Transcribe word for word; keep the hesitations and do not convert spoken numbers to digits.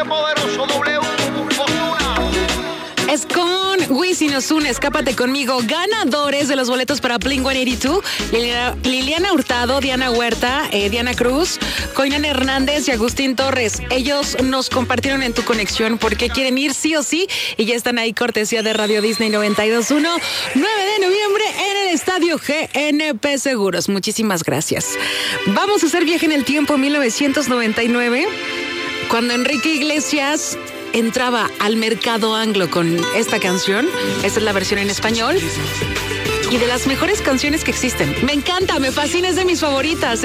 poderoso W, Ozuna. Es con Wisin y Ozuna, Escápate Conmigo, ganadores de los boletos para Blink ciento ochenta y dos, Liliana, Liliana Hurtado, Diana Huerta, eh, Diana Cruz, Coinan Hernández y Agustín Torres. Ellos nos compartieron en Tu Conexión porque quieren ir sí o sí y ya están ahí, cortesía de Radio Disney noventa y dos punto uno, nueve de noviembre en el Estadio G N P Seguros. Muchísimas gracias. Vamos a hacer viaje en el tiempo, mil novecientos noventa y nueve, cuando Enrique Iglesias entraba al mercado anglo con esta canción. Esta es la versión en español y de las mejores canciones que existen. Me encanta, me fascina, es de mis favoritas.